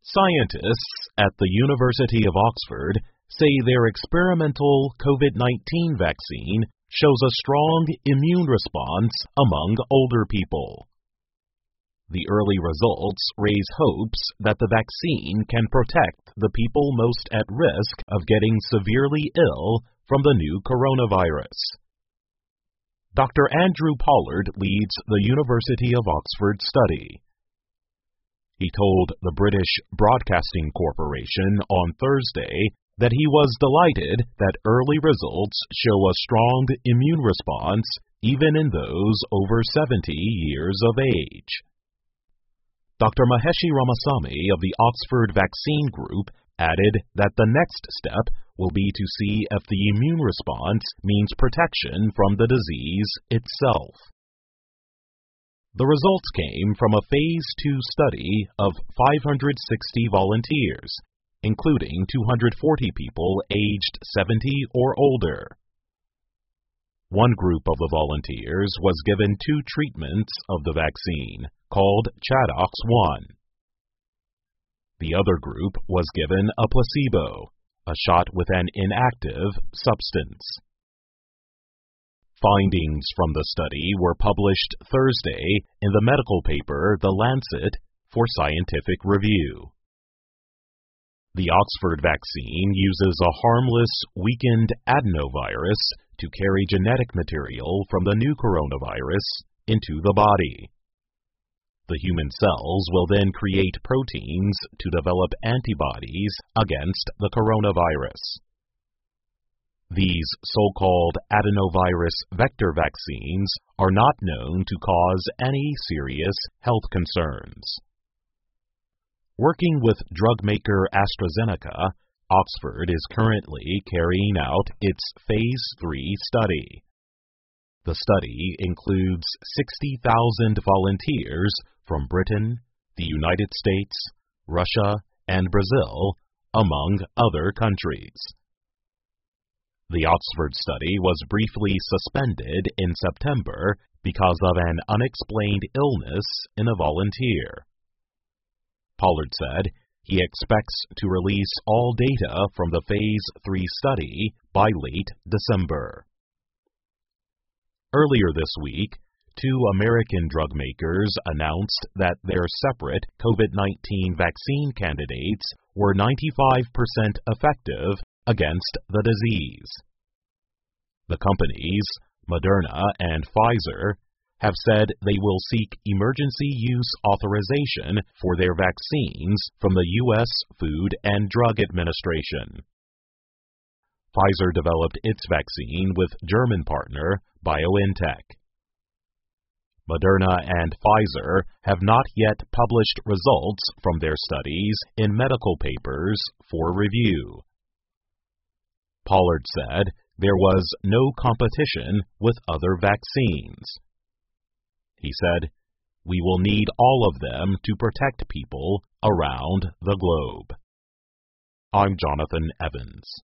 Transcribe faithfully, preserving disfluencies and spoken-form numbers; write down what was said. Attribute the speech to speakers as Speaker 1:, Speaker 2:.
Speaker 1: Scientists at the University of Oxford say their experimental COVID nineteen vaccine shows a strong immune response among older people. The early results raise hopes that the vaccine can protect the people most at risk of getting severely ill from the new coronavirus. Doctor Andrew Pollard leads the University of Oxford study. He told the British Broadcasting Corporation on Thursday that he was delighted that early results show a strong immune response even in those over seventy years of age. Doctor Maheshi Ramasamy of the Oxford Vaccine Group added that the next step will be to see if the immune response means protection from the disease itself. The results came from a phase two study of five hundred sixty volunteers, including two hundred forty people aged seventy or older. One group of the volunteers was given two treatments of the vaccine, called ChAdOx one. The other group was given a placebo, a shot with an inactive substance. Findings from the study were published Thursday in the medical paper The Lancet for scientific review. The Oxford vaccine uses a harmless, weakened adenovirus to carry genetic material from the new coronavirus into the body. The human cells will then create proteins to develop antibodies against the coronavirus. These so-called adenovirus vector vaccines are not known to cause any serious health concerns. Working with drug maker AstraZeneca, Oxford is currently carrying out its phase three study. The study includes sixty thousand volunteers from Britain, the United States, Russia, and Brazil, among other countries. The Oxford study was briefly suspended in September because of an unexplained illness in a volunteer. Pollard said he expects to release all data from the phase three study by late December. Earlier this week, two American drug makers announced that their separate COVID nineteen vaccine candidates were ninety-five percent effective against the disease. The companies, Moderna and Pfizer, have said they will seek emergency use authorization for their vaccines from the U S Food and Drug Administration. Pfizer developed its vaccine with German partner BioNTech. Moderna and Pfizer have not yet published results from their studies in medical papers for review. Pollard said there was no competition with other vaccines. He said, "We will need all of them to protect people around the globe." I'm Jonathan Evans.